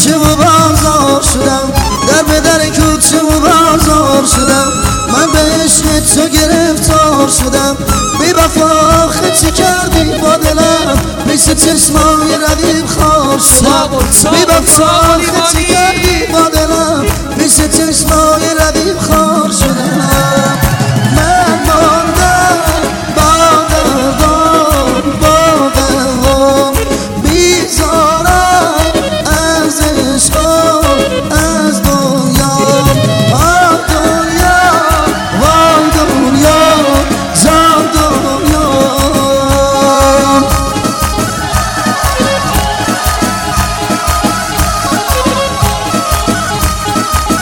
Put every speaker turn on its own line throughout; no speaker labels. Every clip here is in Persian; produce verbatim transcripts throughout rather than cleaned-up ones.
کوچه و بازار شدم، در به در کوچه و بازار شدم، من به عشق تو گرفتار شدم. بی وفا آخه چه کردی با دلم، پیش چشمای ردیف خار شدم. بی وفا آخه چه کردی با دلم، پیش چشمای ردیف خار شدم. من ماندم با دردم با دردم، بیزارم از عشق از دنیا. آه دنیا وای دنیا جان دنیا.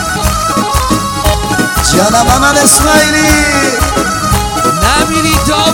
جانم محمد اسماعیلی
نمیری تا